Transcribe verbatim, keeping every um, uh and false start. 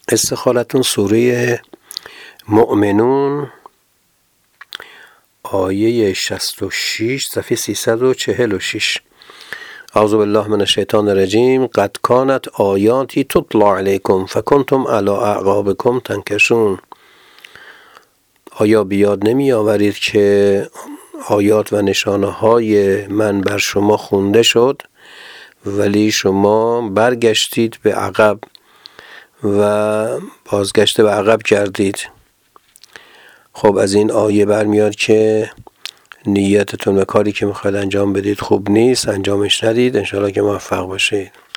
استخارتون سوره مؤمنون آیه شصت و شش صفحه سیصد و چهل و شش. اعوذ بالله من الشیطان الرجیم. قد کانت آیاتی تتلی علیکم فکنتم علی اعقابکم تنکشون. آیا بیاد نمی آورید که آیات و نشانه های من بر شما خونده شد ولی شما برگشتید به عقب و بازگشت به عقب کردید. خب از این آیه برمیاد که نیتتون و کاری که میخواید انجام بدید خوب نیست، انجامش ندید. انشاءالله که موفق باشید.